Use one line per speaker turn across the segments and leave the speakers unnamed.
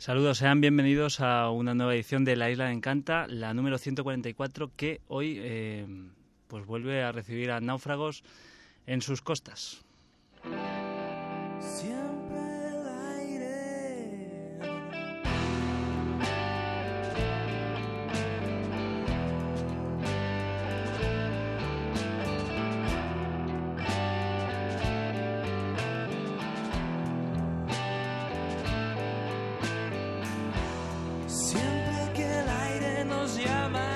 Saludos, sean bienvenidos a una nueva edición de La Isla Encanta, la número 144, que hoy pues vuelve a recibir a náufragos en sus costas.
Siempre el aire, siempre que el aire nos llama,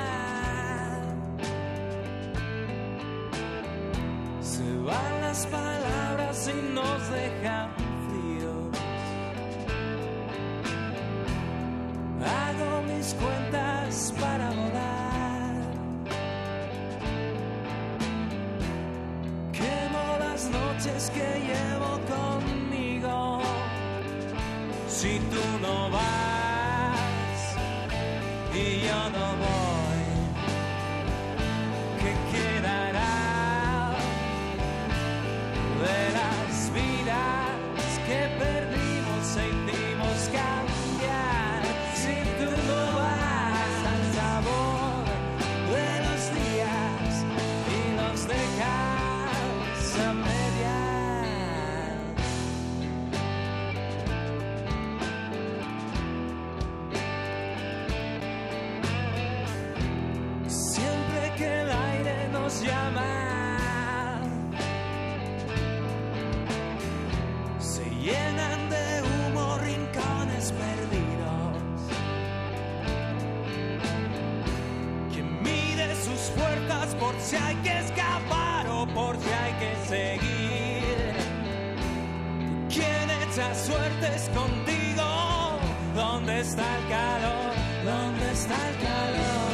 se van las palabras y nos dejan fríos. Hago mis cuentas para volar, quemo las noches que llevo conmigo. Si tú no vas y yo no voy, ¿qué quedará de las vidas que perdimos e hicimos cambiar? Si tú no vas al sabor de los días y los dejas a medias. Siempre que el aire nos llama, se llenan de humo rincones perdidos. Quien mide sus fuerzas por si hay que escapar o por si hay que seguir. Quien echa suertes contigo. ¿Dónde está el calor? ¿Dónde está el calor?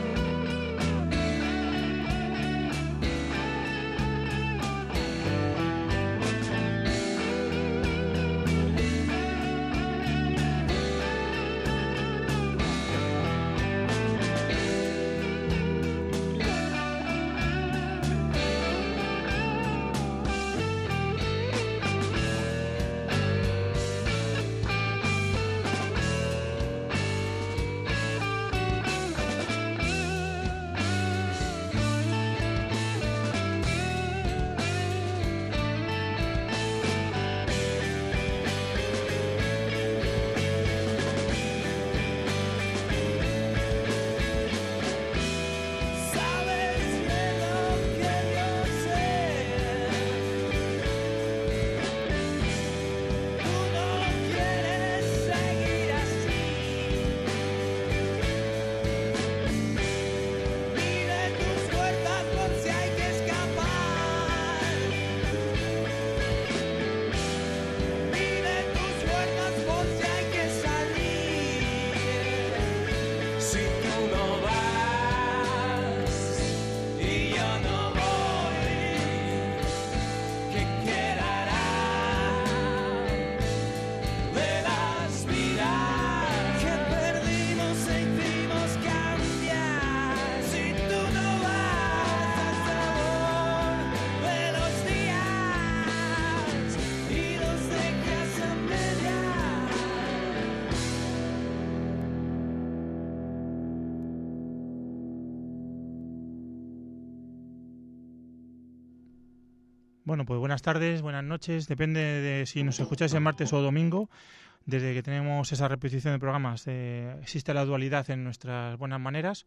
Bueno, pues buenas tardes, buenas noches, depende de si nos escucháis el martes o domingo. Desde que tenemos esa repetición de programas existe la dualidad en nuestras buenas maneras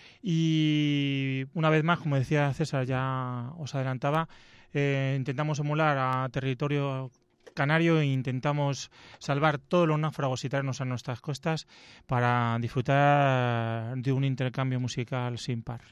y una vez más, como decía César, ya os adelantaba, intentamos emular a territorio canario e intentamos salvar todos los náufragos y traernos a nuestras costas para disfrutar de un intercambio musical sin par.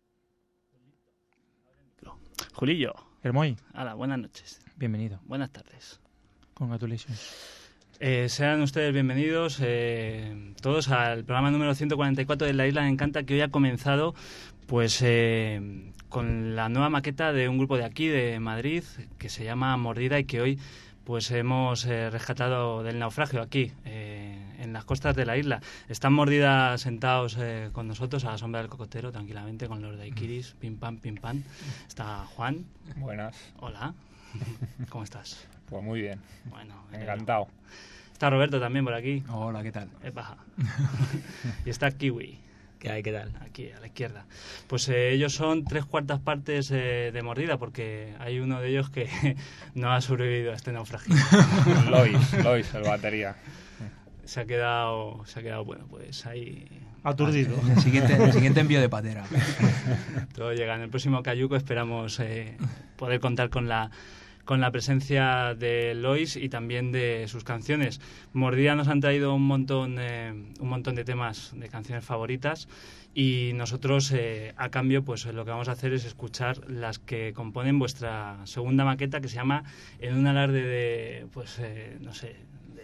Julillo.
Hermoy.
Hola, buenas noches.
Bienvenido.
Buenas tardes.
Congratulations.
Sean ustedes bienvenidos todos al programa número 144 de La Isla Encanta, que hoy ha comenzado pues con la nueva maqueta de un grupo de aquí, de Madrid, que se llama Mordida y que hoy pues hemos rescatado del naufragio aquí, en las costas de la isla. Están Mordida sentados con nosotros a la sombra del cocotero, tranquilamente, con los daiquiris, pim pam, pim pam. Está Juan.
Buenas.
Hola. ¿Cómo estás?
Pues muy bien.
Bueno,
encantado.
Está Roberto también por aquí.
Hola, ¿qué tal?
Baja. Y está Kiwi.
¿Qué hay? ¿Qué tal?
Aquí, a la izquierda. Pues ellos son 3/4 partes de Mordida, porque hay uno de ellos que no ha sobrevivido a este naufragio.
Lois, el batería.
Se ha quedado, bueno, pues ahí...
Aturdido.
En el siguiente envío de patera.
Todo llega. En el próximo Cayuco esperamos poder contar con la presencia de Lois y también de sus canciones. Mordida nos han traído un montón de temas, de canciones favoritas, y nosotros a cambio pues lo que vamos a hacer es escuchar las que componen vuestra segunda maqueta, que se llama En un alarde de pues no sé,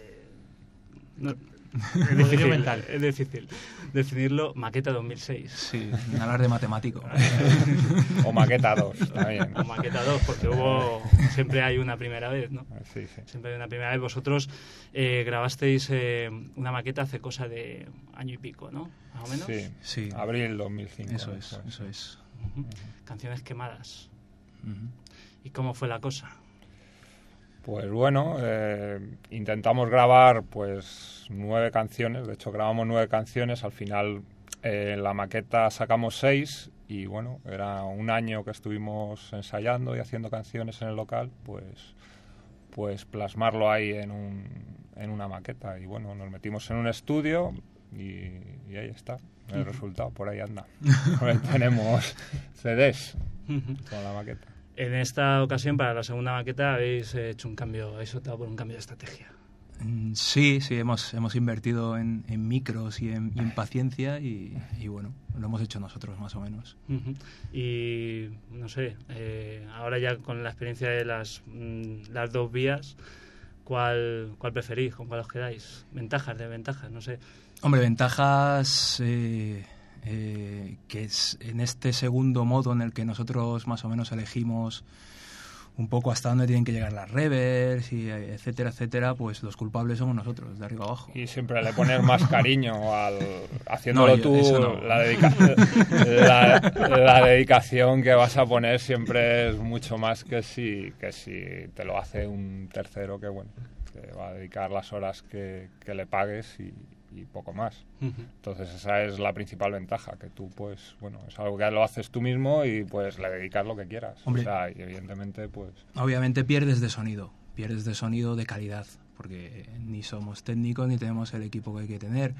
es difícil definirlo. Maqueta 2006.
Sí, un alarde matemático.
O maqueta 2 también.
O maqueta 2, porque siempre hay una primera vez, ¿no?
Sí.
Siempre hay una primera vez. Vosotros grabasteis una maqueta hace cosa de año y pico, ¿no? Más o menos.
Sí.
Abril 2005.
Eso es.
Uh-huh. Canciones quemadas.
Uh-huh.
¿Y cómo fue la cosa?
Pues bueno, intentamos grabar pues 9 canciones. De hecho, grabamos 9 canciones. Al final, en la maqueta sacamos 6. Y bueno, era un año que estuvimos ensayando y haciendo canciones en el local. Pues plasmarlo ahí en una maqueta. Y bueno, nos metimos en un estudio y ahí está. El resultado, por ahí anda. Ahora tenemos CDs con la maqueta.
En esta ocasión, para la segunda maqueta, habéis hecho un cambio, habéis optado por un cambio de estrategia.
Sí, hemos invertido en micros y en paciencia y bueno, lo hemos hecho nosotros más o menos.
Uh-huh. Y no sé, ahora ya con la experiencia de las 2 vías, ¿cuál preferís? ¿Con cuál os quedáis? ¿Ventajas, desventajas? No sé.
Hombre, ventajas... que es en este segundo modo en el que nosotros más o menos elegimos un poco hasta dónde tienen que llegar las reverbs y etcétera, pues los culpables somos nosotros, de arriba abajo.
Y siempre le pones más cariño haciéndolo tú,
no.
la dedicación que vas a poner siempre es mucho más que si te lo hace un tercero que bueno, que va a dedicar las horas que le pagues y poco más. Uh-huh. Entonces esa es la principal ventaja, que tú pues bueno, es algo que lo haces tú mismo y pues le dedicas lo que quieras.
Hombre,
o sea, y evidentemente pues...
Obviamente pierdes de sonido de calidad, porque ni somos técnicos ni tenemos el equipo que hay que tener.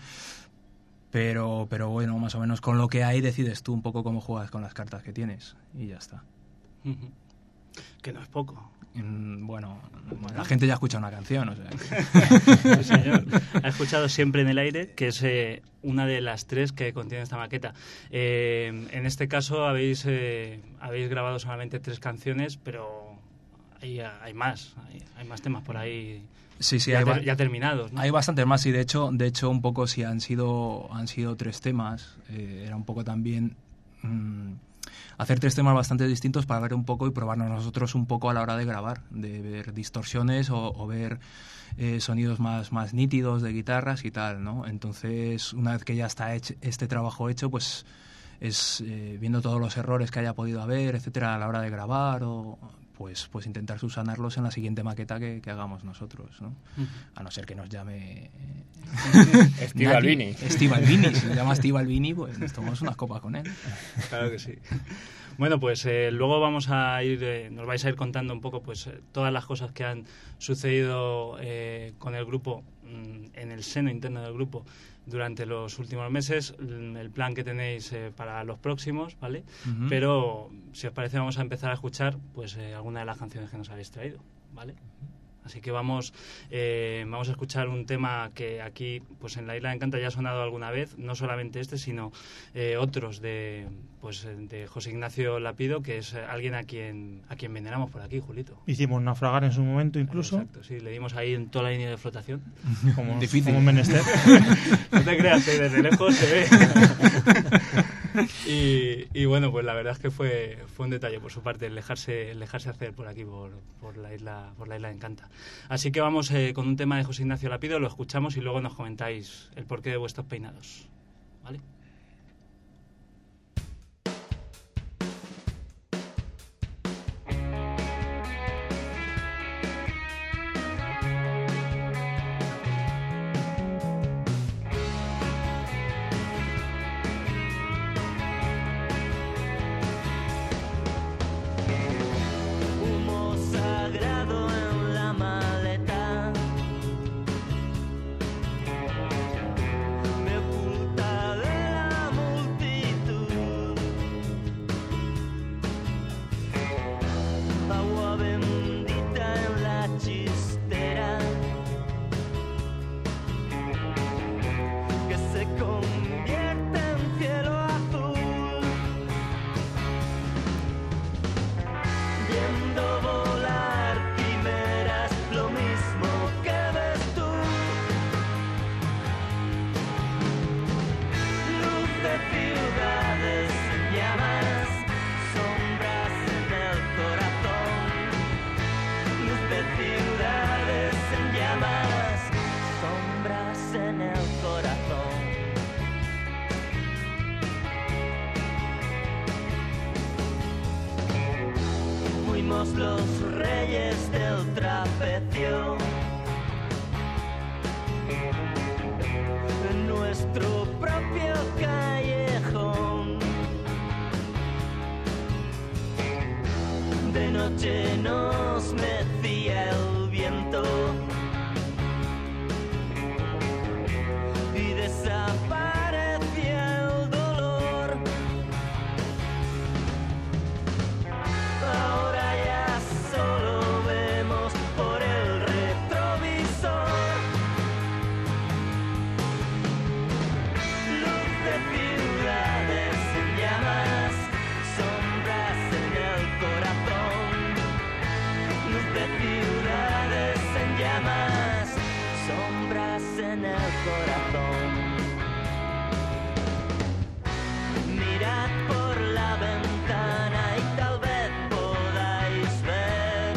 Pero bueno, más o menos con lo que hay decides tú un poco cómo juegas con las cartas que tienes y ya está.
Uh-huh. Que no es poco.
Bueno, la gente ya ha escuchado una canción, o sea.
Sí, señor. Ha escuchado Siempre en el aire, que es una de las 3 que contiene esta maqueta. En este caso habéis grabado solamente 3 canciones, pero hay más temas por ahí.
Sí,
ya terminados, ¿no?
Hay bastantes más y de hecho un poco si han sido 3 temas, era un poco también hacer 3 temas bastante distintos para ver un poco y probarnos nosotros un poco a la hora de grabar, de ver distorsiones o ver sonidos más nítidos de guitarras y tal, ¿no? Entonces, una vez que ya está este trabajo hecho, pues es viendo todos los errores que haya podido haber, etcétera, a la hora de grabar o pues intentar subsanarlos en la siguiente maqueta que hagamos nosotros, ¿no? Uh-huh. A no ser que nos llame
Steve Albini.
Steve Albini, si nos llama Steve Albini, pues nos tomamos unas copas con él.
Claro que sí. Bueno, pues luego vamos a ir, nos vais a ir contando un poco pues todas las cosas que han sucedido con el grupo, en el seno interno del grupo, durante los últimos meses, el plan que tenéis para los próximos, ¿vale? Uh-huh. Pero, si os parece, vamos a empezar a escuchar pues algunas de las canciones que nos habéis traído, ¿vale? Así que vamos a escuchar un tema que aquí, pues en La Isla Encanta ya ha sonado alguna vez, no solamente este, sino otros de José Ignacio Lapido, que es alguien a quien veneramos por aquí, Julito.
Hicimos naufragar en su momento incluso.
Exacto, sí, le dimos ahí en toda la línea de flotación.
Como
menester. No te creas, desde lejos se ve. Y bueno, pues la verdad es que fue un detalle por su parte el dejarse hacer por aquí, por la isla Encanta. Así que vamos con un tema de José Ignacio Lapido, lo escuchamos y luego nos comentáis el porqué de vuestros peinados, ¿vale?
los reyes del trapecio. En nuestro propio callejón. De noche nos mecía el viento y desaparecía el dolor. Ahora ya solo vemos por el retrovisor luz de ciudades en llamas, sombras en el corazón. Luz de ciudades en llamas, sombras en el corazón. Mirad por la ventana y tal vez podáis ver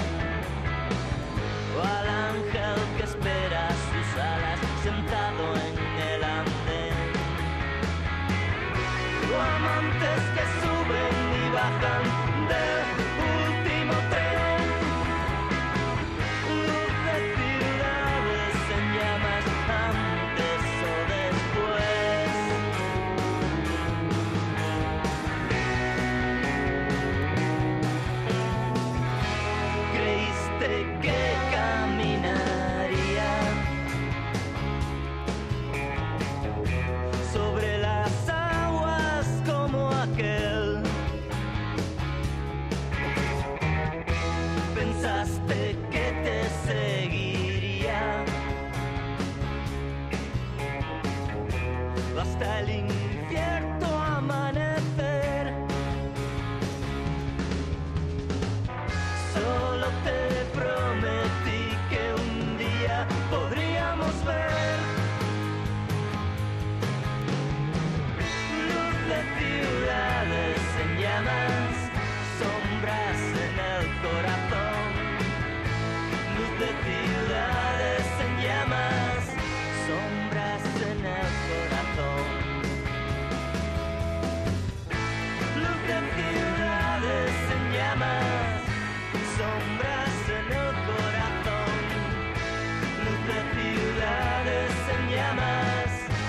al ángel que espera sus alas sentado en el andén, o amantes que suben y bajan del último tren. Luz de ciudades en llamas antes o después. Creíste que caminaría sobre las aguas como aquel. Pensaste que te seguiría hasta el incierto amanecer. Solo te prometí que un día podríamos ver luz de ciudades en llamas, sombras en el corazón. Luz de ciudades en llamas, sombras en el corazón. Luz de ciudades en llamas, sombras en el corazón. Luz de ciudades en llamas.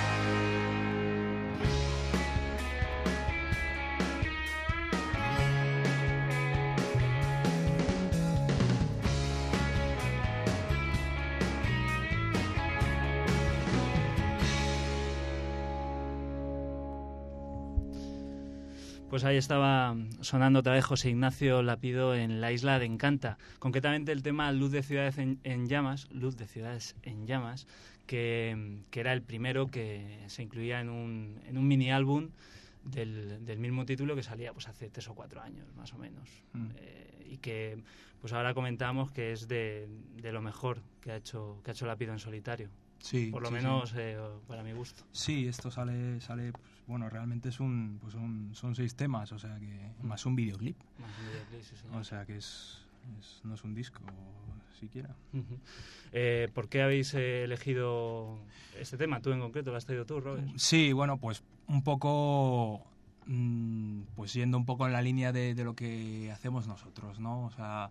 Pues ahí estaba sonando otra vez José Ignacio Lapido en La Isla de Encanta. Concretamente el tema Luz de Ciudades en Llamas, Luz de Ciudades en Llamas, que era el primero que se incluía en un mini álbum del mismo título que salía pues hace 3 o 4 años, más o menos. Y que pues ahora comentamos que es de lo mejor que ha hecho Lapido en solitario.
Sí,
por lo
sí,
menos
sí.
Para mi gusto.
Sí, esto sale pues, bueno, realmente son 6 temas, o sea que más un videoclip.
Más un videoclip, sí, señor.
O sea que no es un disco siquiera.
Uh-huh. ¿Por qué habéis elegido este tema? Tú en concreto, ¿lo has traído tú, Robert?
Sí, bueno, pues un poco pues yendo un poco en la línea de lo que hacemos nosotros, ¿no? O sea,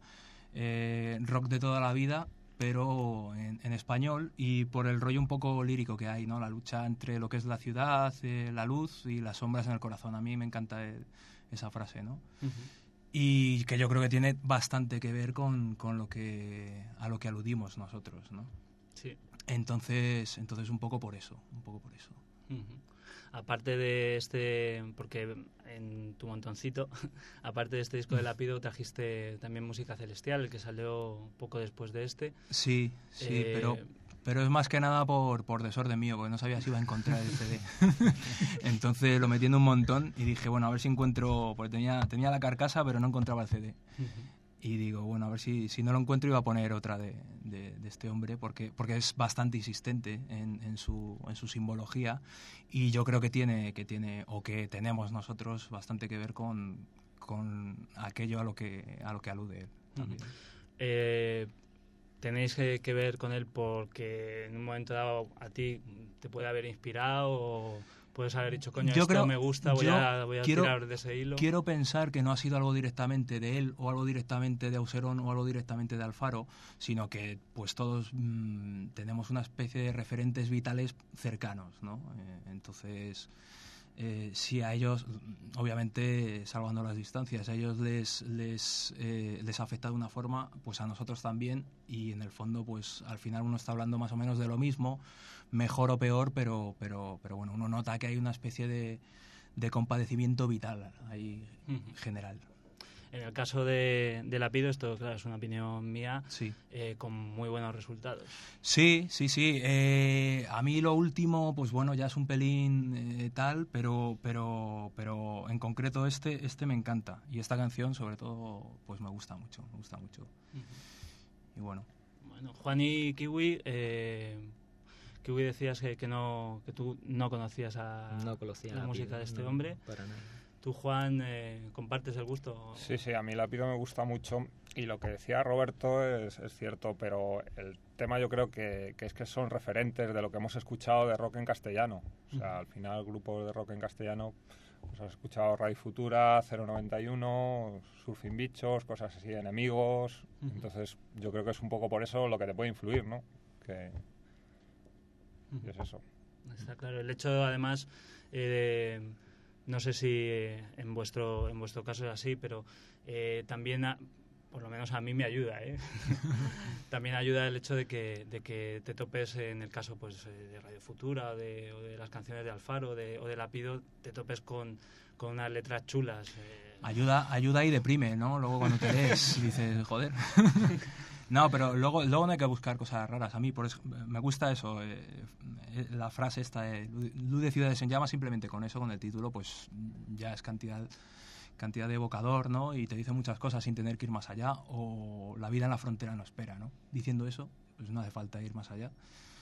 rock de toda la vida, pero en español, y por el rollo un poco lírico que hay, ¿no? La lucha entre lo que es la ciudad, la luz y las sombras en el corazón. A mí me encanta esa frase, ¿no? Uh-huh. Y que yo creo que tiene bastante que ver con a lo que aludimos nosotros, ¿no?
Sí.
Entonces un poco por eso.
Uh-huh. Aparte de este, porque en tu montoncito, aparte de este disco de Lapido, trajiste también Música Celestial, el que salió poco después de este.
Sí, pero es más que nada por desorden mío, porque no sabía si iba a encontrar el CD. Entonces lo metí en un montón y dije, bueno, a ver si encuentro, porque tenía la carcasa, pero no encontraba el CD. Uh-huh. Y digo, bueno, a ver si no lo encuentro iba a poner otra de este hombre, porque es bastante insistente en su simbología, y yo creo que tiene o que tenemos nosotros bastante que ver con aquello a lo que alude él también.
¿Tenéis que ver con él porque en un momento dado a ti te puede haber inspirado puedes haber dicho, coño,
Yo
esto
creo-
me gusta, voy a tirar de ese hilo.
Quiero pensar que no ha sido algo directamente de él o algo directamente de Auserón o algo directamente de Alfaro, sino que pues todos tenemos una especie de referentes vitales cercanos, ¿no? Entonces, si a ellos, obviamente salvando las distancias, a ellos les afecta de una forma, pues a nosotros también, y en el fondo pues al final uno está hablando más o menos de lo mismo, mejor o peor, pero bueno, uno nota que hay una especie de compadecimiento vital ahí general.
En el caso de Lapido, esto claro, es una opinión mía,
Sí.
con muy buenos resultados.
Sí. A mí lo último, pues bueno, ya es un pelín tal, pero en concreto este me encanta. Y esta canción, sobre todo, pues me gusta mucho. Y bueno.
Bueno, Juan y Kiwi, Kiwi decías que tú no conocías
No conocía
la música de este
no,
hombre.
para nada.
¿Tú, Juan, compartes el gusto?
Sí, a mí Lapido me gusta mucho y lo que decía Roberto es cierto, pero el tema yo creo que es que son referentes de lo que hemos escuchado de rock en castellano. O sea, al final grupos de rock en castellano, pues has escuchado Radio Futura, 091, Surfing Bichos, cosas así, Enemigos. Entonces yo creo que es un poco por eso lo que te puede influir, ¿no? Y es eso.
Está claro. El hecho, además, no sé si en vuestro caso es así, pero también, por lo menos a mí me ayuda, también ayuda el hecho de que te topes, en el caso pues de Radio Futura o de las canciones de Alfaro o de Lapido, te topes con unas letras chulas.
Ayuda y deprime, ¿no? Luego cuando te lees dices, joder. No, pero luego no hay que buscar cosas raras. A mí por eso, me gusta eso, la frase esta de Luz de ciudades en llamas, simplemente con eso, con el título, pues ya es cantidad de evocador, ¿no? Y te dice muchas cosas sin tener que ir más allá, o la vida en la frontera no espera, ¿no? Diciendo eso, pues no hace falta ir más allá.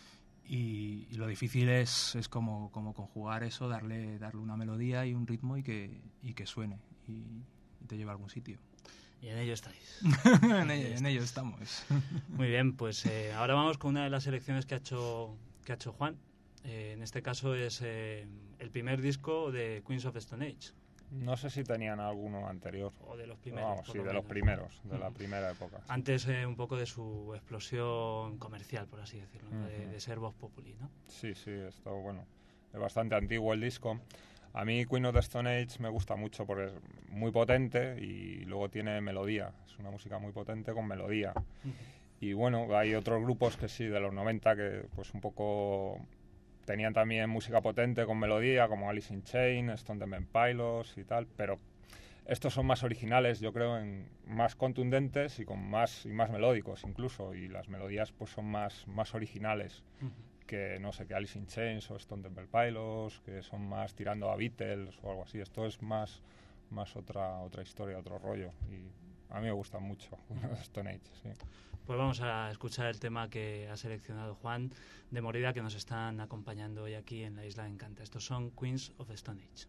Y lo difícil es como conjugar eso, darle una melodía y un ritmo y que suene y te lleve a algún sitio.
Y en ello estáis.
en ello estamos.
Muy bien, pues ahora vamos con una de las selecciones que ha hecho Juan. En este caso es el primer disco de Queens of the Stone Age.
No sé si tenían alguno anterior.
O de los primeros.
Vamos,
por
sí,
lo
de
menos.
los primeros, de la primera época. Sí.
Antes un poco de su explosión comercial, por así decirlo, ¿no? de ser Vox Populi, ¿no?
Sí, esto, bueno, es bastante antiguo el disco. A mí Queen of the Stone Age me gusta mucho porque es muy potente y luego tiene melodía. Es una música muy potente con melodía. Y bueno, hay otros grupos que sí, de los 90, que pues un poco tenían también música potente con melodía, como Alice in Chains, Stone Temple Pilots y tal, pero estos son más originales, yo creo, más contundentes y más melódicos incluso, y las melodías pues son más originales. Que no sé, que Alice in Chains o Stone Temple Pilots, que son más tirando a Beatles o algo así. Esto es más otra historia, otro rollo. Y a mí me gusta mucho Stone Age, sí.
Pues vamos a escuchar el tema que ha seleccionado Juan de Morida, que nos están acompañando hoy aquí en la Isla de Encanta. Estos son Queens of the Stone Age.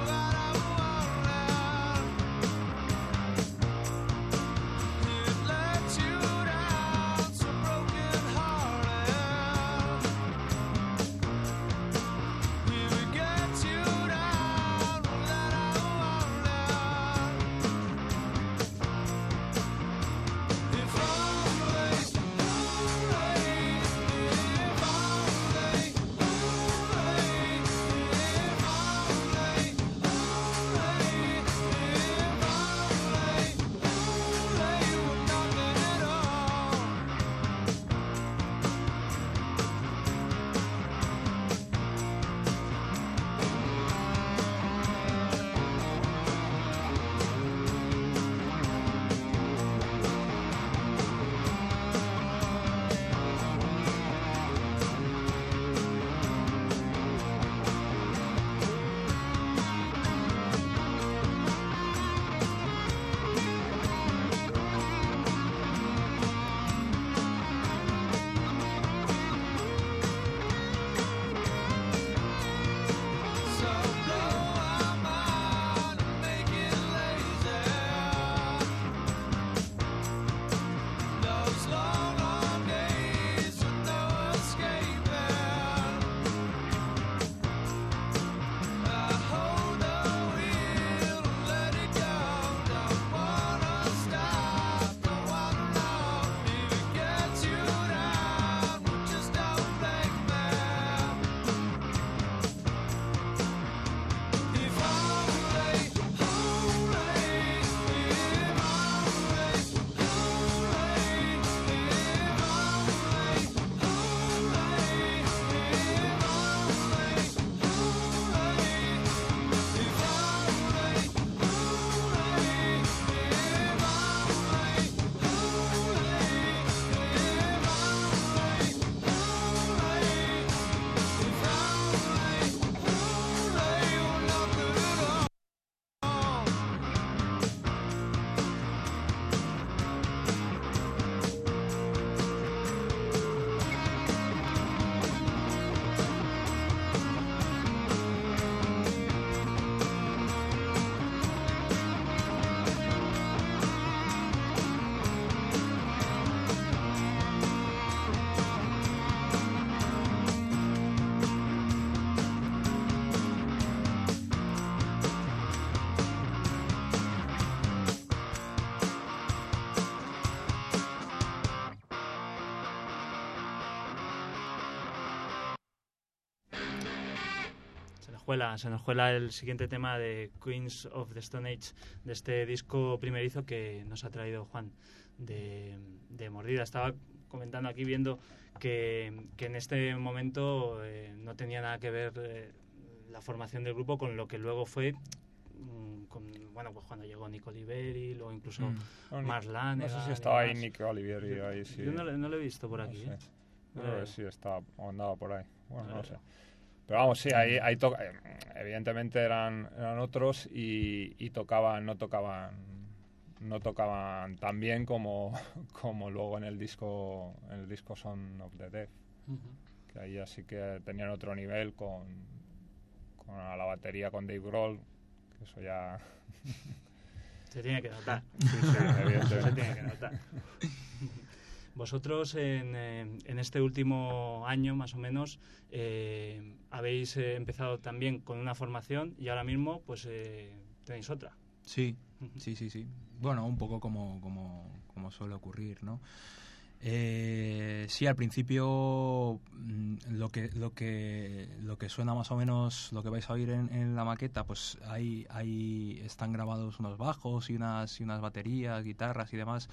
Let
nos cuela el siguiente tema de Queens of the Stone Age, de este disco primerizo que nos ha traído Juan de Mordida. Estaba comentando aquí, viendo que en este momento no tenía nada que ver la formación del grupo con lo que luego fue pues cuando llegó Nick Oliveri, luego incluso Marslan.
No sé si estaba ahí Nick Oliveri. Ahí, sí.
Yo no lo he visto por aquí.
No sé. Creo que sí estaba, andaba por ahí. Bueno, no sé. Pero vamos, sí, ahí evidentemente eran otros y no tocaban tan bien como luego en el disco Son of the Deaf. Que ahí así que tenían otro nivel con la batería con Dave Grohl, que eso ya
se tiene que notar.
Sí, evidentemente.
Se tiene que notar. Vosotros en este último año más o menos habéis empezado también con una formación y ahora mismo pues tenéis otra.
Sí. Bueno, un poco como suele ocurrir, ¿no? Sí, al principio lo que suena más o menos, lo que vais a oír en la maqueta, pues ahí están grabados unos bajos y unas baterías, guitarras y demás.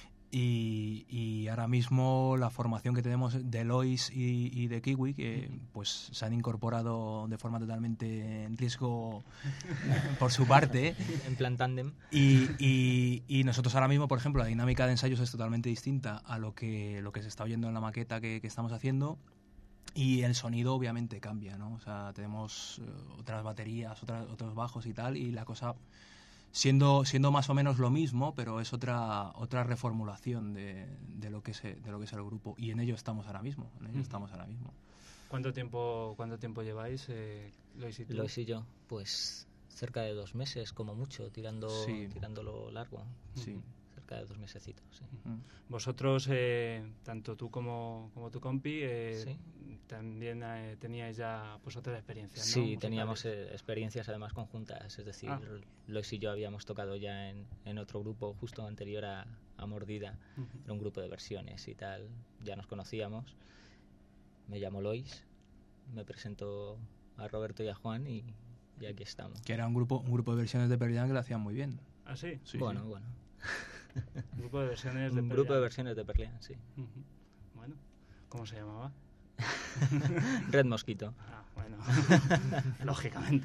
Y ahora mismo la formación que tenemos de Lois y de Kiwi, que pues se han incorporado de forma totalmente en riesgo por su parte.
En plan tándem.
Y nosotros ahora mismo, por ejemplo, la dinámica de ensayos es totalmente distinta a lo que se está oyendo en la maqueta que estamos haciendo. Y el sonido obviamente cambia, ¿no? O sea, tenemos otras baterías, otros bajos y tal, y la cosa siendo más o menos lo mismo, pero es otra reformulación de lo que es el grupo, y en ello estamos ahora mismo.
¿Cuánto tiempo lleváis, Lois y tú?
Lois y yo, pues cerca de 2 meses, como mucho, tirándolo largo.
Sí.
Cerca de 2 mesecitos, sí.
Vosotros, tanto tú como tu compi,
¿sí?
También teníais ya pues otras experiencias, ¿no?
Sí, teníamos experiencias además conjuntas, es decir, Lois y yo habíamos tocado ya en otro grupo justo anterior a Mordida, era un grupo de versiones y tal, ya nos conocíamos. Me llamo Lois, me presento a Roberto y a Juan y aquí estamos.
Que era un grupo de versiones de Pearl Jam que lo hacían muy bien.
¿Ah, sí?
Bueno.
Grupo de versiones de
un grupo de versiones de Pearl Jam, sí.
Bueno, ¿cómo se llamaba?
Red Mosquito.
Ah, bueno. Lógicamente.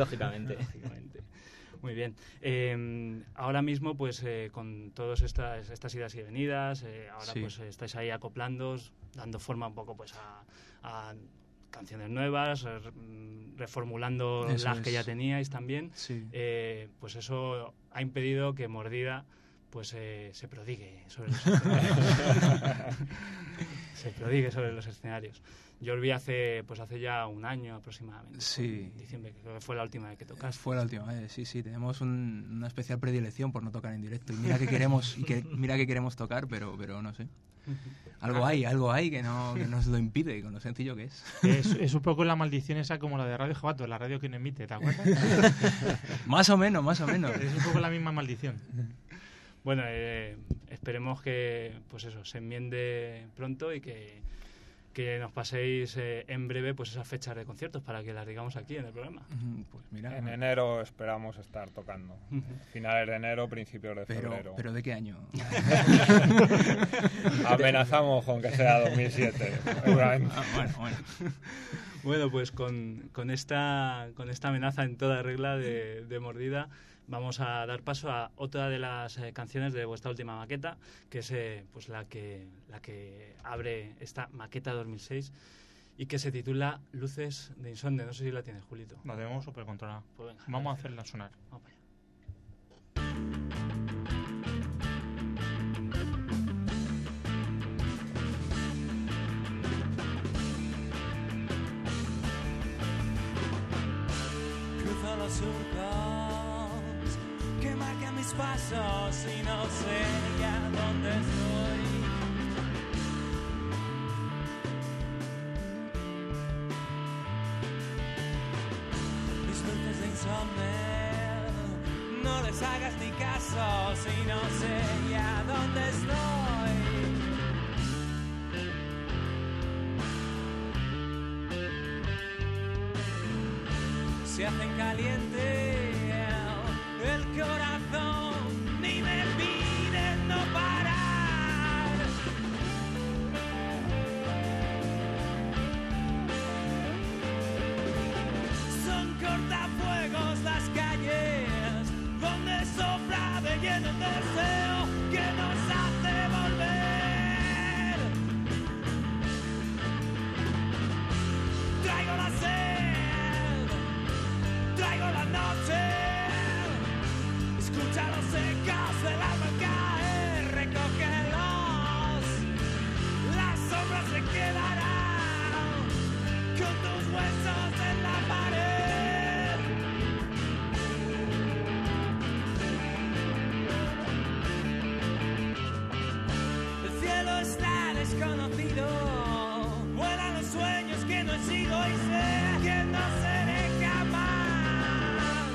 Muy bien. Ahora mismo, pues con todas estas idas y venidas, ahora pues estáis ahí acoplándoos, dando forma un poco pues a canciones nuevas, reformulando las que ya teníais también.
Sí.
Pues eso ha impedido que Mordida pues se prodigue sobre los escenarios. Se prodigue sobre los escenarios. Yo os vi hace ya un año aproximadamente.
Sí.
En diciembre, que creo que fue la última vez que tocaste.
Fue la última vez, sí. Tenemos una especial predilección por no tocar en directo. Y mira que queremos tocar, pero no sé. Algo hay que nos lo impide, con lo sencillo que es.
Es un poco la maldición esa como la de Radio Jabato, la radio que no emite, ¿te acuerdas?
Más o menos.
Es un poco la misma maldición.
Bueno, esperemos que pues eso se enmiende pronto y que nos paséis en breve pues esas fechas de conciertos para que las digamos aquí en el programa.
Pues mira,
en enero esperamos estar tocando. Finales de enero, principios de febrero.
¿Pero de qué año?
Amenazamos con que sea 2007.
Bueno.
Bueno, pues con esta amenaza en toda regla de Mordida, vamos a dar paso a otra de las canciones de vuestra última maqueta, que es pues la que abre esta maqueta 2006 y que se titula Luces de Insomnio. No sé si la tienes, Julito.
La tenemos súper controlada.
Pues venga,
vamos a hacerla sonar.
Vamos para allá.
Cruzo los surcos que marcan mis pasos y no sé ya dónde estoy. Mis luces de insomnio, no les hagas ni caso si no sé ya dónde estoy. hacen caliente el corazón y me piden no parar. Son cortafuegos las calles donde sopla de lleno el deseo que nos hace volver. Traigo la sed, traigo la noche, escucha los ecos del alma caer, recógelos, las sombras se quedarán con tus huesos en la pared. El cielo está desconocido, vuelan los sueños que no he sido y sé que no seré jamás.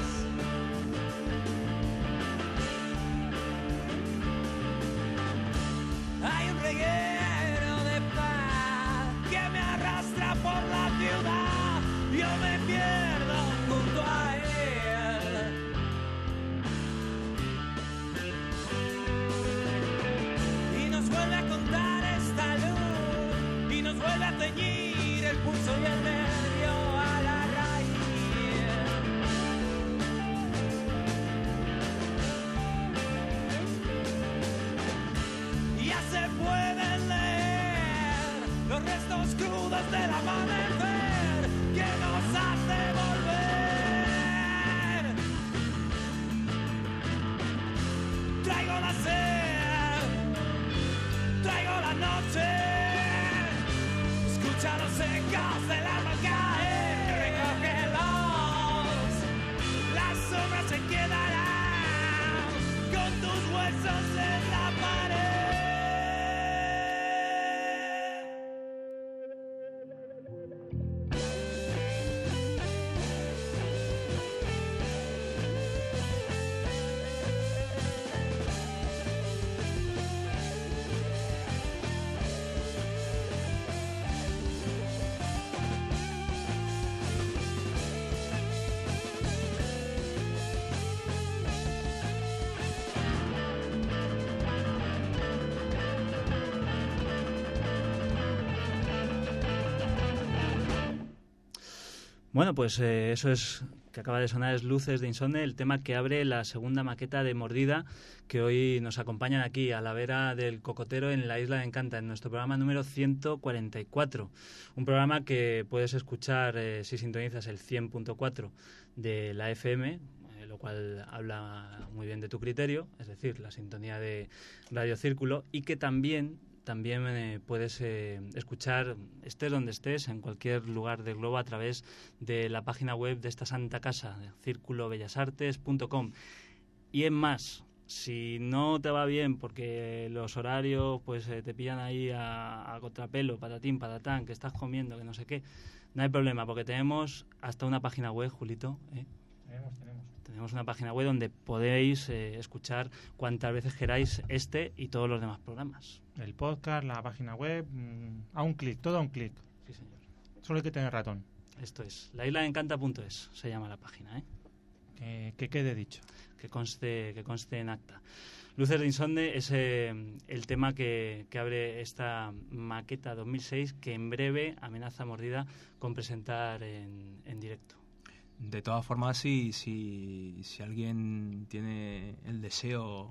Hay un reguero de paz que me arrastra por la ciudad, yo me pierdo junto a él. Y nos vuelve a contar esta luz y nos vuelve a teñir el pulso y el nervio a la raíz. Ya se pueden leer los restos crudos del amanecer que nos hace volver. Traigo la sed, traigo la noche, escucha los ecos del alma caer, recógelos, las sombras se quedarán con tus huesos en la pared.
Bueno, pues eso es que acaba de sonar, es Luces de Insomne, el tema que abre la segunda maqueta de Mordida, que hoy nos acompañan aquí a la vera del Cocotero en la Isla de Encanta, en nuestro programa número 144. Un programa que puedes escuchar si sintonizas el 100.4 de la FM, lo cual habla muy bien de tu criterio, es decir, la sintonía de Radio Círculo, y que también puedes escuchar, estés donde estés, en cualquier lugar del globo, a través de la página web de esta santa casa, circulobellasartes.com. Y en más, si no te va bien porque los horarios pues te pillan ahí a contrapelo, patatín, patatán, que estás comiendo, que no sé qué, no hay problema, porque tenemos hasta una página web, Julito, Tenemos una página web donde podéis escuchar cuantas veces queráis este y todos los demás programas.
El podcast, la página web, a un clic, todo a un clic.
Sí, señor.
Solo hay que tener ratón.
Esto es, laisladencanta.es se llama la página,
Que quede dicho.
Que conste en acta. Luces de Insomne es el tema que abre esta maqueta 2006, que en breve amenaza Mordida con presentar en directo.
De todas formas, si alguien tiene el deseo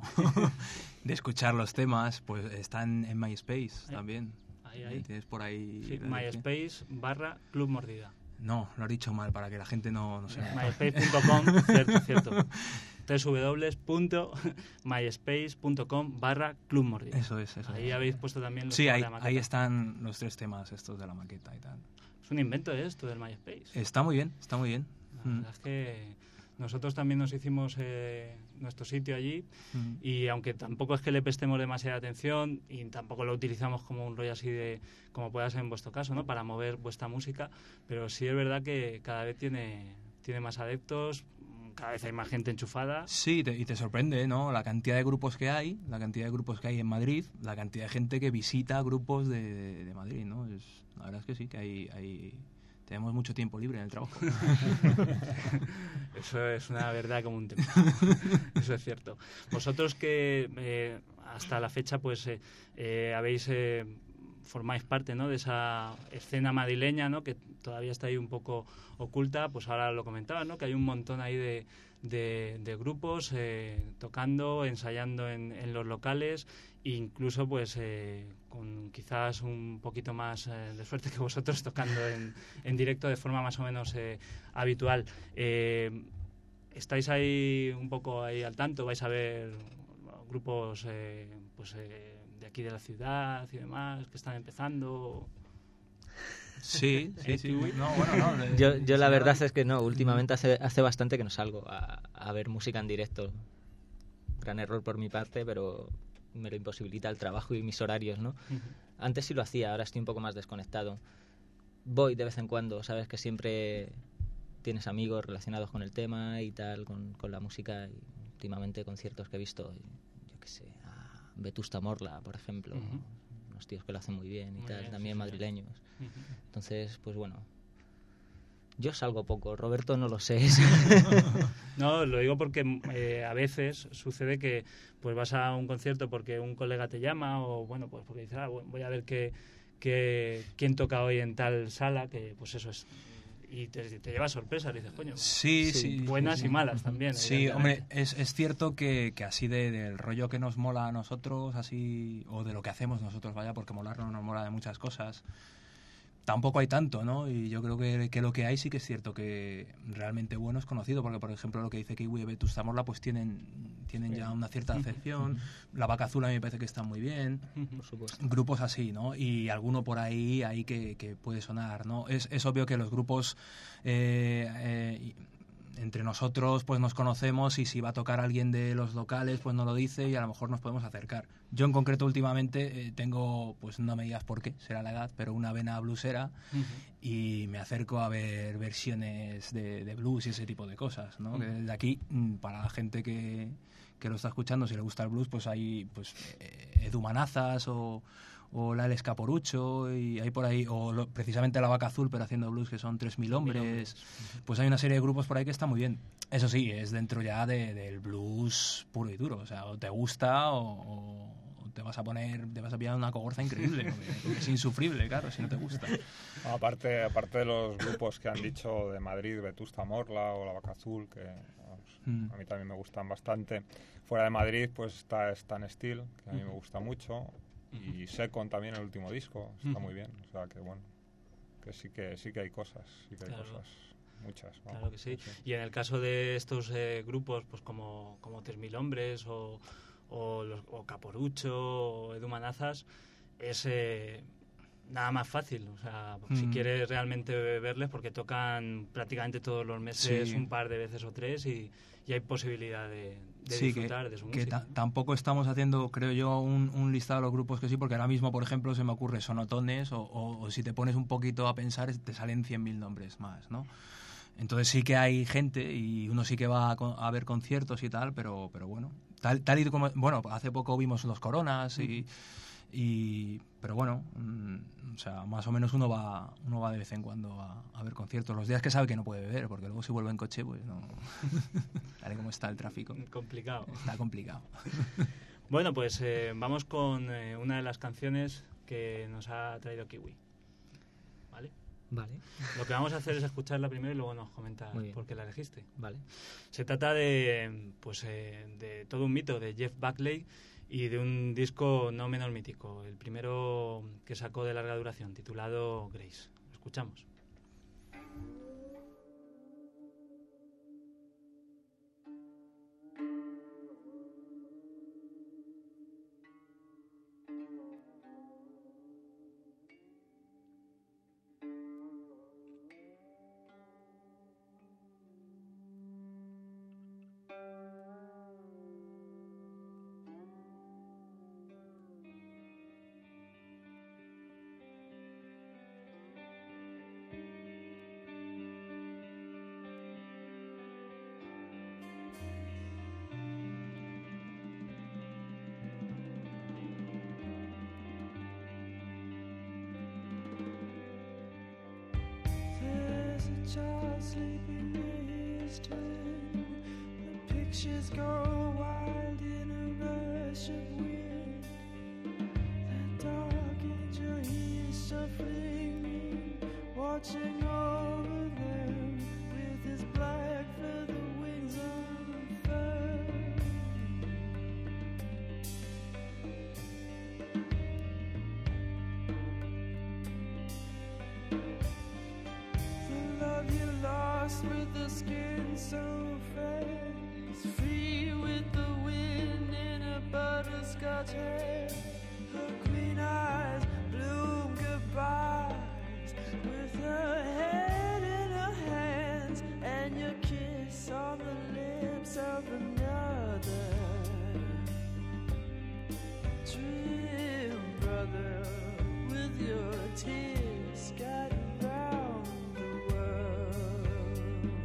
de escuchar los temas, pues están en MySpace también.
Ahí.
Tienes por ahí...
Sí, MySpace/Club Mordida.
No, lo he dicho mal para que la gente no se...
MySpace.com, cierto. www.myspace.com/Club Mordida.
Eso es.
Ahí habéis puesto también los
sí,
temas de la maqueta.
ahí están los 3 temas estos de la maqueta y tal.
Es un invento esto del MySpace.
Está muy bien.
La verdad es que nosotros también nos hicimos nuestro sitio allí y aunque tampoco es que le prestemos demasiada atención y tampoco lo utilizamos como un rollo así de como pueda ser en vuestro caso, ¿no? Para mover vuestra música, pero sí es verdad que cada vez tiene más adeptos, cada vez hay más gente enchufada.
Sí, y te sorprende, ¿no? La cantidad de grupos que hay en Madrid, la cantidad de gente que visita grupos de Madrid, ¿no? La verdad es que sí, que hay Tenemos mucho tiempo libre en el trabajo.
Eso es una verdad como un templo. Eso es cierto. Vosotros que hasta la fecha pues habéis formáis parte, ¿no?, de esa escena madrileña, ¿no?, que todavía está ahí un poco oculta, pues ahora lo comentaba, ¿no?, que hay un montón ahí de grupos tocando, ensayando en los locales, e incluso pues con quizás un poquito más de suerte que vosotros, tocando en directo de forma más o menos habitual. ¿Estáis ahí un poco ahí al tanto? ¿Vais a ver grupos de aquí de la ciudad y demás que están empezando?
Sí. No,
Yo la verdad es que no, últimamente hace bastante que no salgo a ver música en directo. Gran error por mi parte, pero me lo imposibilita el trabajo y mis horarios, ¿no? Antes sí lo hacía, ahora estoy un poco más desconectado. Voy de vez en cuando, sabes que siempre tienes amigos relacionados con el tema y tal, con la música, y últimamente conciertos que he visto, yo qué sé, a Vetusta Morla, por ejemplo, unos tíos que lo hacen muy bien y
Muy
tal,
bien,
también
sí,
madrileños.
Sí.
Entonces, pues bueno, yo salgo poco, Roberto no lo sé.
No, lo digo porque a veces sucede que pues vas a un concierto porque un colega te llama, o bueno, pues porque dices, voy a ver quién toca hoy en tal sala, que pues eso es, y te lleva sorpresa, dices, coño,
Sí,
buenas y malas también.
Sí, hombre, es cierto que así del rollo que nos mola a nosotros, así, o de lo que hacemos nosotros, vaya, porque molarnos nos mola de muchas cosas, tampoco hay tanto, ¿no? Y yo creo que lo que hay sí que es cierto que realmente bueno es conocido, porque por ejemplo lo que dice Kiwi y Vetusta Morla pues tienen ya una cierta acepción. La Vaca Azul a mí me parece que está muy bien.
Por supuesto.
Grupos así, ¿no? Y alguno por ahí que puede sonar, ¿no? Es obvio que los grupos entre nosotros pues nos conocemos, y si va a tocar alguien de los locales pues nos lo dice y a lo mejor nos podemos acercar. Yo en concreto últimamente tengo, pues no me digas por qué, será la edad, pero una vena bluesera, y me acerco a ver versiones de blues y ese tipo de cosas, ¿no? Que desde aquí, para la gente que lo está escuchando, si le gusta el blues, pues hay pues Edu Manazas o la El Escaporucho, y hay por ahí, precisamente La Vaca Azul, pero haciendo blues, que son 3.000 hombres. Pues hay una serie de grupos por ahí que está muy bien. Eso sí, es dentro ya del blues puro y duro. O sea, o te gusta o te vas a pillar una cogorza increíble, porque es insufrible, claro, si no te gusta.
Aparte de los grupos que han dicho de Madrid, Vetusta Morla o La Vaca Azul, que a mí también me gustan bastante. Fuera de Madrid pues está Stan Steel, que a mí me gusta mucho, y Second también, el último disco, está muy bien. O sea que bueno, que sí que hay cosas, muchas, ¿no?
Claro que sí. Y en el caso de estos grupos, pues como 3.000 hombres o Caporucho o Edu Manazas, es nada más fácil. O sea, si quieres realmente verles, porque tocan prácticamente todos los meses, un par de veces o tres, y hay posibilidad de disfrutar de su música.
Que tampoco estamos haciendo, creo yo, un listado de los grupos que sí, porque ahora mismo, por ejemplo, se me ocurre Sonotones, o si te pones un poquito a pensar, te salen 100.000 nombres más, ¿no? Entonces sí que hay gente, y uno sí que va a ver conciertos y tal, pero bueno, tal y como, bueno, hace poco vimos los Coronas pero bueno, o sea, más o menos uno va de vez en cuando a ver conciertos, los días que sabe que no puede beber, porque luego si vuelve en coche, pues no. Tal y como está el tráfico.
Complicado.
Está complicado.
Bueno, pues vamos con una de las canciones que nos ha traído Kiwi. ¿Vale?
Vale.
Lo que vamos a hacer es escucharla primero y luego nos comentas por qué la elegiste.
Vale.
Se trata de todo un mito de Jeff Buckley y de un disco no menos mítico, el primero que sacó de larga duración, titulado Grace. Lo escuchamos.
child sleeping near his twin. The pictures go wild in a rush of wind. That dark angel, he is shuffling, watching over them with his black feather wings unfurled. The love you lost with the skin so fresh, free with the wind in her butterscotch hair. Her green eyes bloom goodbyes with her head in her hands, and your kiss on the lips of another. Dream, brother, with your tears scattered round the world.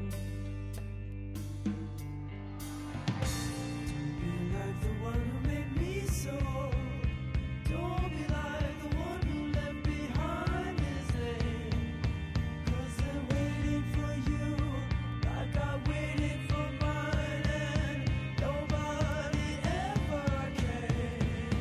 Don't be like the one who made me so. Don't be like the one who left behind his name. 'Cause they're waiting for you, like I waited for mine, and nobody ever came.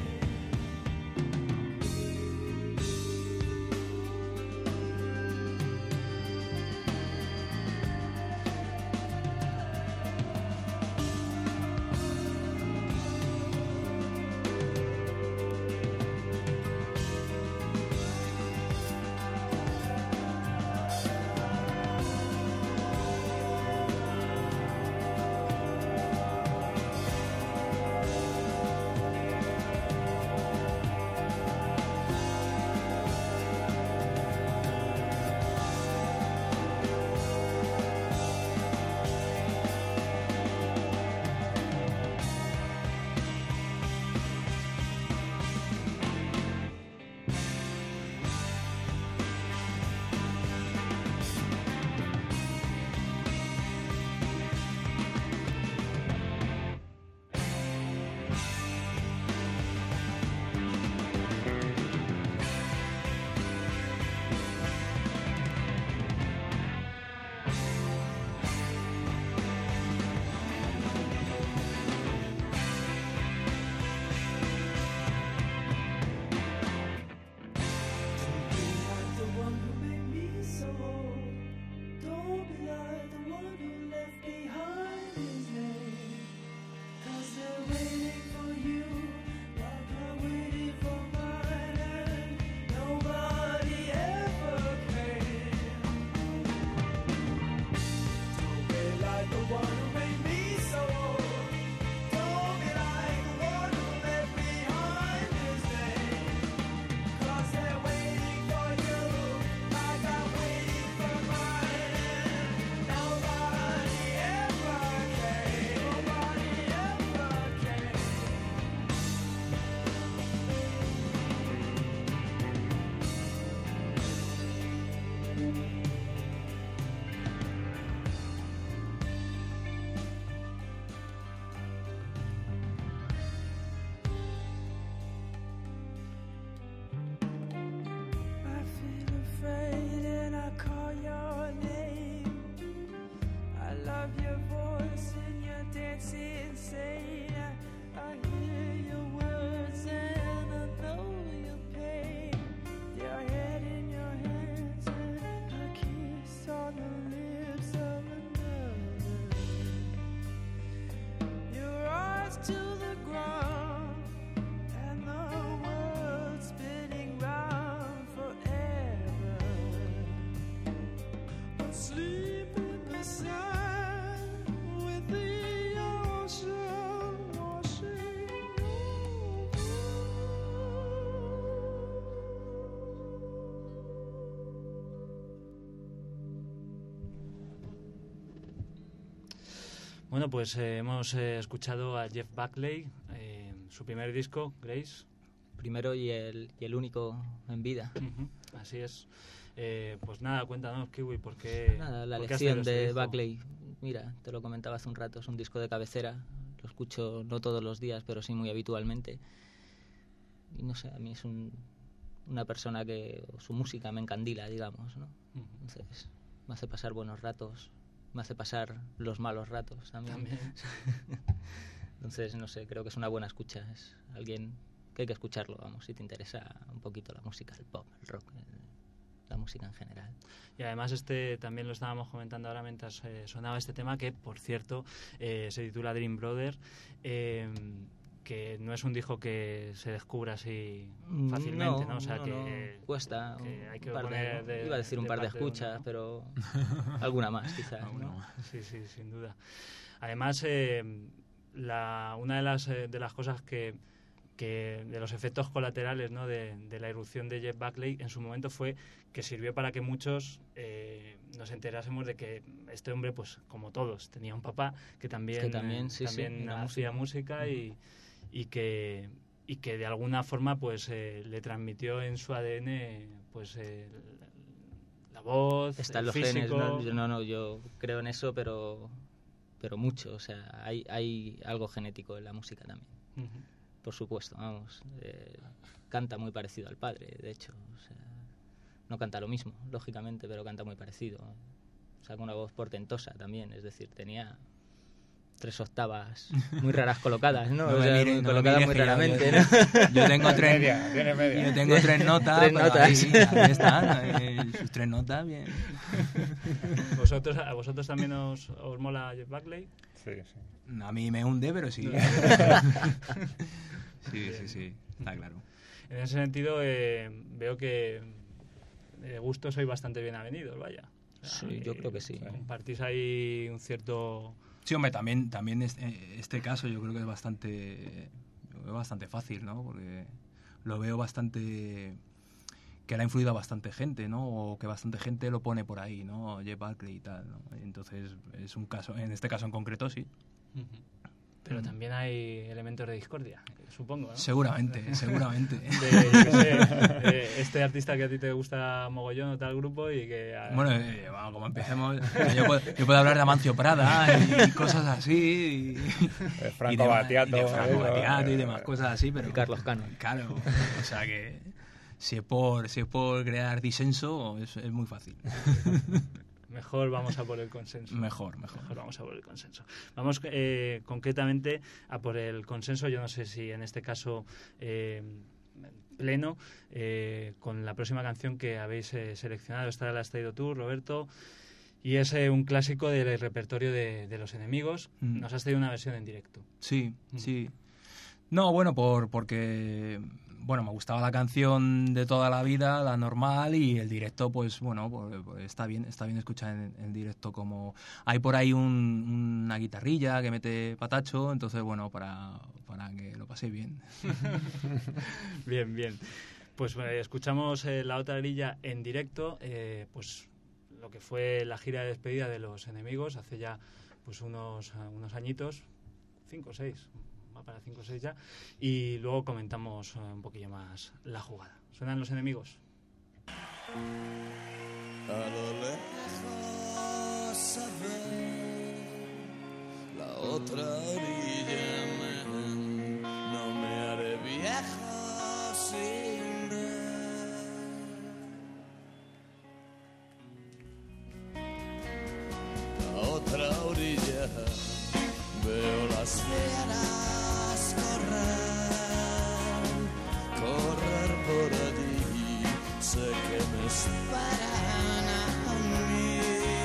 Bueno, pues hemos escuchado a Jeff Buckley, su primer disco, Grace.
Primero y el único en vida.
Así es. Pues nada, cuéntanos, Kiwi, ¿por qué?
Nada, la lección de Buckley. Mira, te lo comentaba hace un rato, es un disco de cabecera. Lo escucho no todos los días, pero sí muy habitualmente. Y no sé, a mí es una persona que su música me encandila, digamos, ¿no? Entonces, me hace pasar buenos ratos, me hace pasar los malos ratos también. Entonces, no sé, creo que es una buena escucha, es alguien que hay que escucharlo, vamos, si te interesa un poquito la música, el pop, el rock, la música en general.
Y además también lo estábamos comentando ahora mientras sonaba este tema, que por cierto se titula Dream Brother, que no es un disco que se descubra así fácilmente, ¿no? O sea, que
cuesta,
que hay que
iba a decir un par de escuchas, ¿no? Pero alguna más quizás, ¿no?
Sí, sin duda. Además, una de las cosas que de los efectos colaterales, ¿no? de la irrupción de Jeff Buckley en su momento fue que sirvió para que muchos nos enterásemos de que este hombre, pues como todos, tenía un papá que también hacía música y que de alguna forma pues le transmitió en su ADN pues la voz,
están los
físico.
Genes, no, yo creo en eso, pero mucho, o sea, hay algo genético en la música también. Por supuesto, vamos, canta muy parecido al padre, de hecho, o sea, no canta lo mismo, lógicamente, pero canta muy parecido. Saca una voz portentosa también, es decir, tenía 3 octavas muy raras colocadas, ¿no? Colocadas muy raramente, ¿no?
Yo tengo 3
media.
Yo tengo 3 notas,
3 notas.
Ahí están, sus 3 notas, bien.
¿A vosotros también os mola Jeff Buckley?
Sí.
A mí me hunde, pero sí. Sí, está claro.
En ese sentido, veo que de gusto sois bastante bien avenidos, vaya. O sea,
sí, yo creo que sí.
Compartís ahí un cierto...
Sí, hombre, también este caso yo creo que es bastante fácil, ¿no? Porque lo veo bastante... que le ha influido a bastante gente, ¿no? O que bastante gente lo pone por ahí, ¿no? Jeff Buckley y tal, ¿no? Entonces, es un caso, en este caso en concreto, sí.
Pero también hay elementos de discordia, supongo, ¿no?
Seguramente.
Este artista que a ti te gusta mogollón o tal grupo y que...
Bueno, como empecemos... Yo puedo hablar de Amancio Prada y cosas así.
Franco Battiato.
Y demás cosas así, pero...
Y Carlos Cano.
Claro, o sea que... Si es por crear disenso, es muy fácil.
Mejor vamos a por el consenso.
Mejor
vamos a por el consenso. Vamos concretamente a por el consenso. Yo no sé si en este caso pleno, con la próxima canción que habéis seleccionado. Esta la has traído tú, Roberto, y es un clásico del repertorio de Los Enemigos. Nos has traído una versión en directo.
Sí. No, bueno, porque... Bueno, me gustaba la canción de toda la vida, la normal, y el directo, pues bueno, pues está bien escuchar en directo, como hay por ahí una guitarrilla que mete patacho, entonces bueno, para que lo paséis bien.
Bien. Pues escuchamos la otra grilla en directo, pues lo que fue la gira de despedida de Los Enemigos hace ya pues unos añitos, 5 o 6, para 5 o 6 ya, y luego comentamos un poquillo más la jugada. ¿Suenan Los Enemigos?
A lo lejos se ve la otra orilla, no me haré viejo sin ver la otra orilla. Veo las fieras correr por allí, sé que me esperan a mí.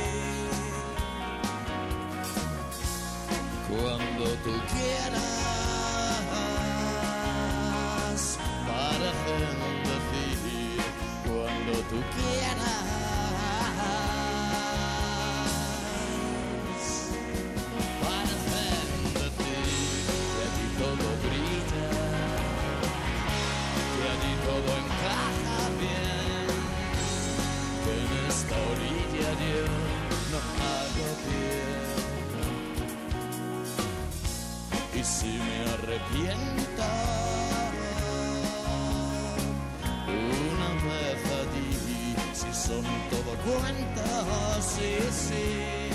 Cuando tú quieras, parecen decir, cuando tú quieras. Todo encaja bien, que en esta orilla yo no hago pie. Y si me arrepiento, una vez allí, si son todo cuentos, sí.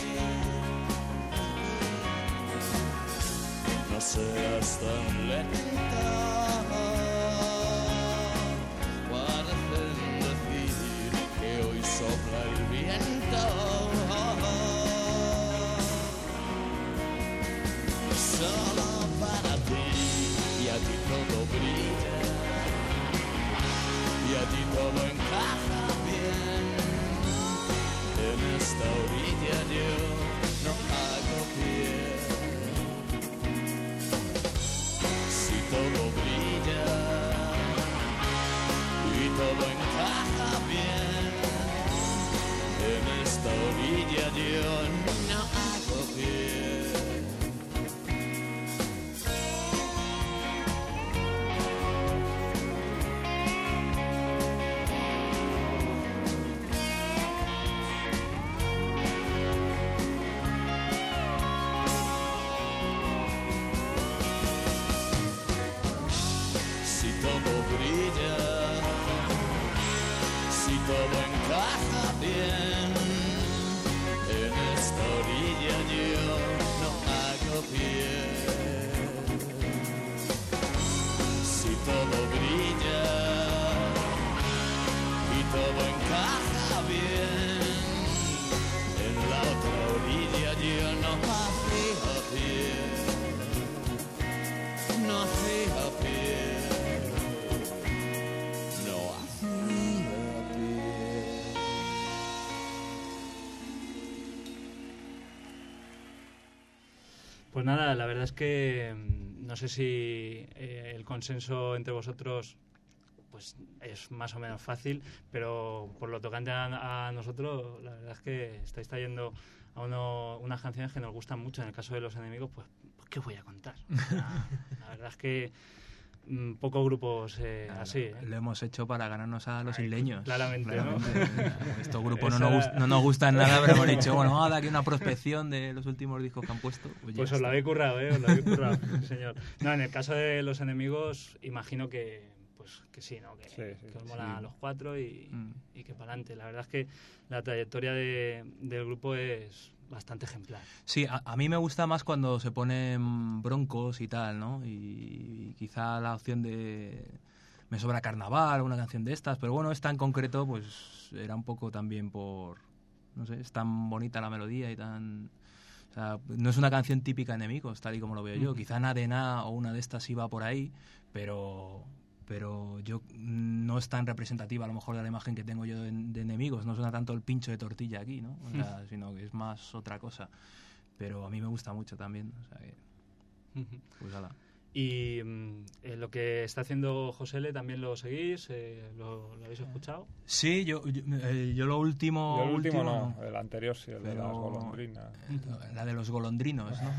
No seas tan lento. Sopla el viento. solo para ti, y a ti todo brilla, y a ti todo encaja bien. En esta orilla yo no hago pie. Si todo brilla y todo encaja bien, en esta orilla yo no hago pie. Si todo brilla, si todo encaja bien, en esta orilla yo no hago pie. Si todo brilla y todo encaja bien, en la otra orilla yo no hacía pie, no hacía pie.
Pues nada, la verdad es que no sé si el consenso entre vosotros pues es más o menos fácil, pero por lo tocante a nosotros, la verdad es que estáis trayendo a unas canciones que nos gustan mucho. En el caso de Los Enemigos, pues ¿qué os voy a contar? La verdad es que pocos grupos así.
Lo hemos hecho para ganarnos a los isleños.
Claramente, ¿no?
Estos grupos no nos gustan nada, pero hemos dicho, bueno, vamos a dar aquí una prospección de los últimos discos que han puesto.
Pues os lo habéis currado, os lo habéis currado, señor. No, en el caso de Los Enemigos, imagino que sí, ¿no? Que os mola a los cuatro y que para adelante. La verdad es que la trayectoria del grupo es bastante ejemplar.
Sí, a mí me gusta más cuando se ponen broncos y tal, ¿no? Y quizá la opción de Me Sobra Carnaval, una canción de estas, pero bueno, esta en concreto pues era un poco también por, no sé, es tan bonita la melodía y tan... O sea, no es una canción típica de Enemigos, tal y como lo veo yo. Quizá Nadena o una de estas iba por ahí, pero yo no es tan representativa a lo mejor de la imagen que tengo yo de Enemigos. No suena tanto el pincho de tortilla aquí, ¿no? O sea, sino que es más otra cosa. Pero a mí me gusta mucho también. O sea que, pues ala.
Y lo que está haciendo José L. también lo seguís, ¿lo habéis escuchado?
Sí, yo lo último...
Yo el último no, el anterior sí, el de las golondrinas.
La de los golondrinos, ¿no?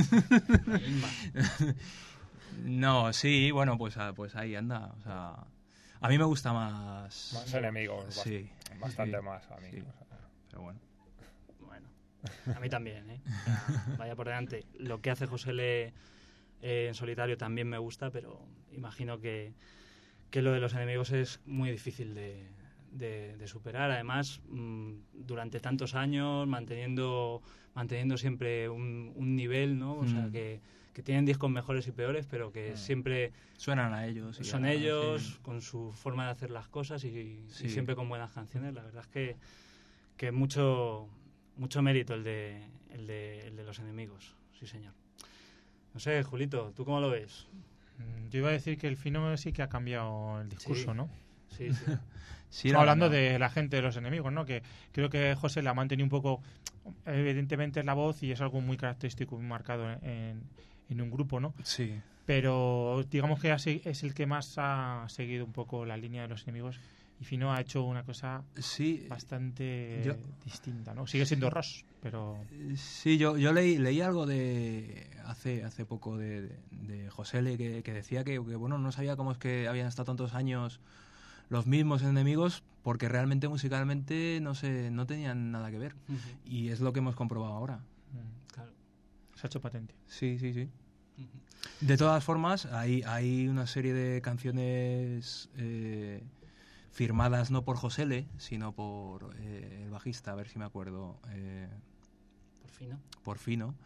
No, sí, bueno, pues ahí anda. O sea, a mí me gusta más...
Más Enemigos,
sí,
bastante
sí,
más a mí.
sí.
O sea.
Pero bueno.
Bueno, a mí también, ¿eh? O sea, vaya por delante. Lo que hace José L. En solitario también me gusta, pero imagino que lo de Los Enemigos es muy difícil de superar. Además, durante tantos años manteniendo siempre un nivel, ¿no? O sea, que tienen discos mejores y peores, pero que siempre
suenan a ellos.
Son ellos, con su forma de hacer las cosas y siempre con buenas canciones. La verdad es que mucho mérito el de Los Enemigos, sí señor. No sé, Julito, ¿tú cómo lo ves?
Yo iba a decir que el Fino sí que ha cambiado el discurso, ¿no?
Sí.
Sí, hablando de la gente de Los Enemigos, ¿no? Que creo que José la ha mantenido un poco, evidentemente es la voz y es algo muy característico, muy marcado en un grupo, ¿no?
Sí.
Pero digamos que es el que más ha seguido un poco la línea de Los Enemigos y Fino ha hecho una cosa bastante distinta, ¿no? Sigue siendo Ross, pero...
Sí, yo leí algo de hace poco de José L. que decía que bueno, no sabía cómo es que habían estado tantos años los mismos Enemigos, porque realmente musicalmente no tenían nada que ver. Y es lo que hemos comprobado ahora.
Claro.
Se ha hecho patente.
Sí. De todas formas, hay una serie de canciones firmadas no por José L., sino por el bajista, a ver si me acuerdo. Por Fino.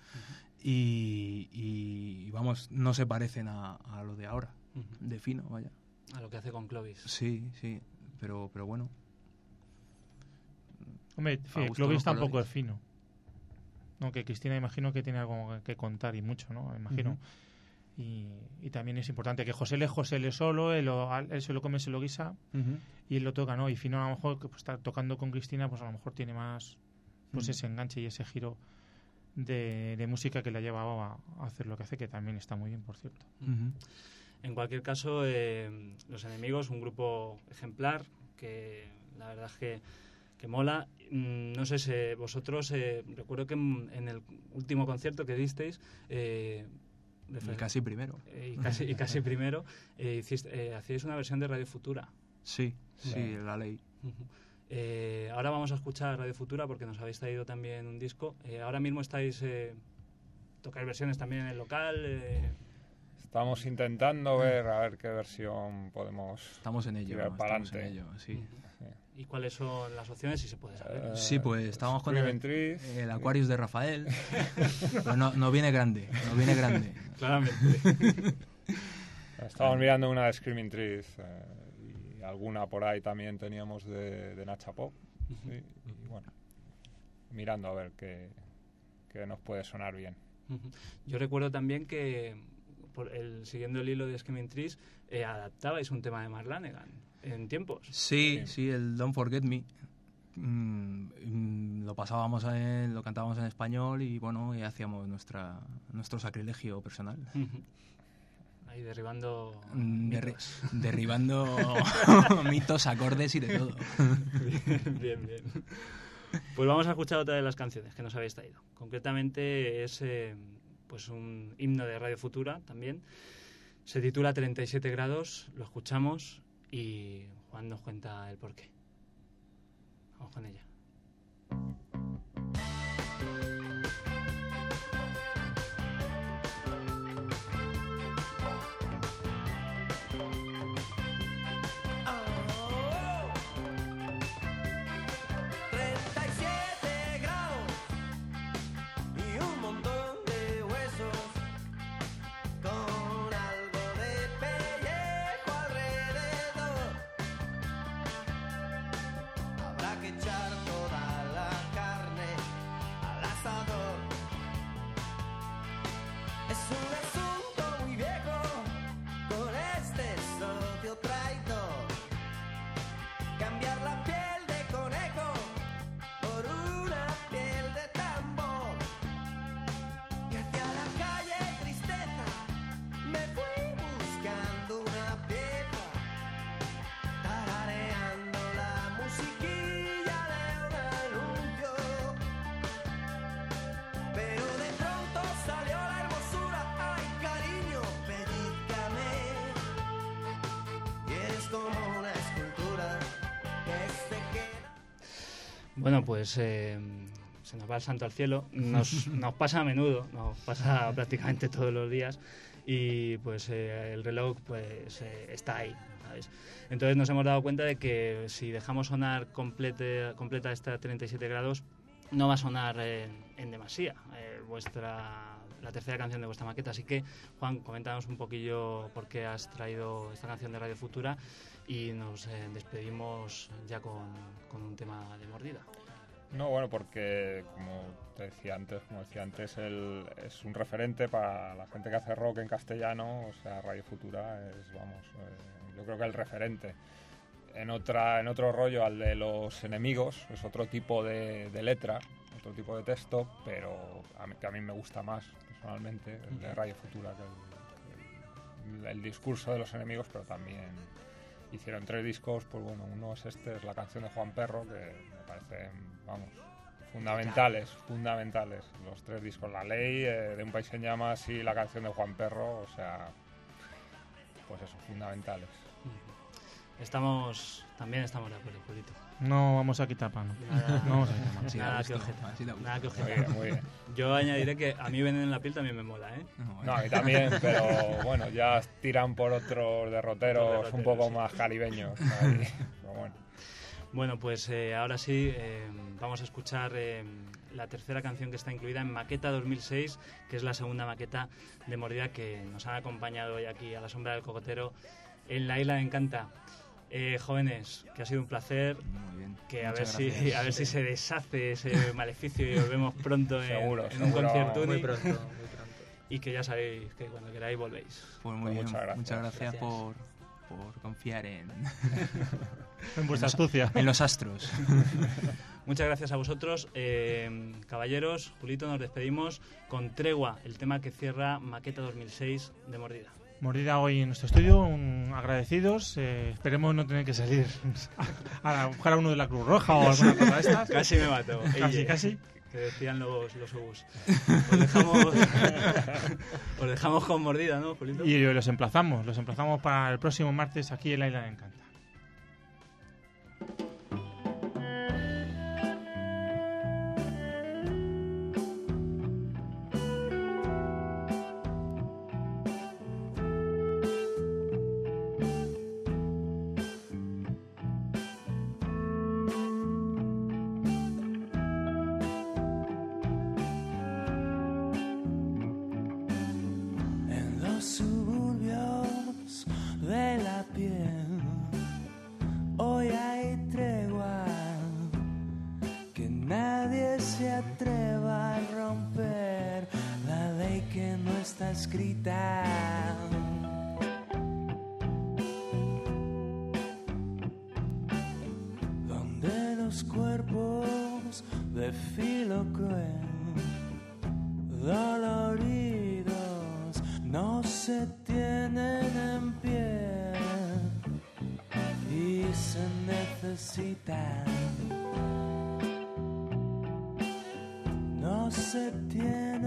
Y vamos, no se parecen a lo de ahora, de Fino, vaya.
A lo que hace con Clovis.
Sí, pero bueno.
Hombre, Clovis tampoco es Fino. ¿no? Que Cristina imagino que tiene algo que contar y mucho, ¿no? Imagino. Y también es importante que José le solo, él se lo come, se lo guisa y él lo toca, ¿no? Y Fino a lo mejor que pues, está tocando con Cristina, pues a lo mejor tiene más pues ese enganche y ese giro de música que le ha llevado a hacer lo que hace, que también está muy bien, por cierto.
En cualquier caso, Los Enemigos, un grupo ejemplar que la verdad es que mola. No sé si vosotros, recuerdo que en el último concierto que disteis,
y casi primero.
Y casi primero, hacíais una versión de Radio Futura.
Sí, la ley.
Ahora vamos a escuchar Radio Futura porque nos habéis traído también un disco. Ahora mismo estáis... ¿tocáis versiones también en el local?
Estamos intentando ver qué versión podemos
Estamos en ello,
tirar para
estamos en
adelante.
ello, sí.
¿Y cuáles son las opciones, si se puede saber?
Sí, pues estábamos con el Aquarius de Rafael, pero no viene grande,
Claramente.
Estábamos mirando una de Screaming Trees y alguna por ahí también teníamos de Nacha Pop. Sí, y bueno, mirando a ver qué nos puede sonar bien.
Yo recuerdo también que, siguiendo el hilo de Screaming Trees, adaptabais un tema de Mark Lanegan en tiempos.
Sí, el Don't Forget Me. Lo pasábamos, lo cantábamos en español y bueno, y hacíamos nuestro sacrilegio personal.
Ahí derribando
derribando mitos, acordes y de todo.
Bien. Pues vamos a escuchar otra de las canciones que nos habéis traído. Concretamente es pues un himno de Radio Futura también. Se titula 37 grados, lo escuchamos y Juan nos cuenta el porqué. Vamos con ella. Bueno, pues se nos va el santo al cielo, nos pasa a menudo, nos pasa prácticamente todos los días y pues el reloj pues está ahí, ¿sabes? Entonces nos hemos dado cuenta de que si dejamos sonar completa esta 37 grados, no va a sonar en demasía la tercera canción de vuestra maqueta. Así que, Juan, coméntanos un poquillo por qué has traído esta canción de Radio Futura y nos despedimos ya con un tema de Mordida.
No, bueno, porque como decía antes, él es un referente para la gente que hace rock en castellano. O sea, Radio Futura es, yo creo que el referente. En otro rollo, al de Los Enemigos, es otro tipo de letra, otro tipo de texto, pero que a mí me gusta más personalmente el de Radio Futura que el discurso de Los Enemigos, pero también hicieron 3 discos. Pues bueno, uno es es la canción de Juan Perro, que me parecen, fundamentales los 3 discos. La Ley, de Un País en Llamas y la canción de Juan Perro, o sea, pues eso, fundamentales.
También estamos de acuerdo, Julito.
No vamos a quitar pan.
Nada que objetar.
Muy bien.
Yo añadiré que a mí Veneno en la piel también me mola, ¿eh?
No, a mí también, pero bueno, ya tiran por otros derroteros un poco más caribeños. Pero bueno.
Bueno, pues ahora sí vamos a escuchar la tercera canción que está incluida en Maqueta 2006, que es la segunda maqueta de Mordida que nos han acompañado hoy aquí a la sombra del cocotero en la Isla de Encanta. Jóvenes, que ha sido un placer.
Muy bien.
Que a ver
Muchas gracias.
si se deshace ese maleficio y nos vemos pronto
Seguro,
en un
seguro.
concierto.
Muy pronto.
Y que ya sabéis que cuando queráis volvéis.
Pues muy bien.
Muchas
Muchas
gracias.
gracias por confiar en
vuestra astucia.
en los astros.
Muchas gracias a vosotros. Caballeros, Julito, nos despedimos con Tregua, el tema que cierra Maqueta 2006 de Mordida.
Mordida hoy en nuestro estudio, agradecidos. Esperemos no tener que salir a buscar a uno de la Cruz Roja o alguna cosa de estas.
Casi me mató.
Casi.
Que decían los obús. Os dejamos con Mordida, ¿no, Julito?
Y los emplazamos para el próximo martes aquí en la Isla de Encanta.
En los suburbios de la piel hoy hay tregua, que nadie se atreva a romper la ley que no está escrita. Donde los cuerpos de filo cruel, doloridos, no se tienen en pie y se necesitan. No se tienen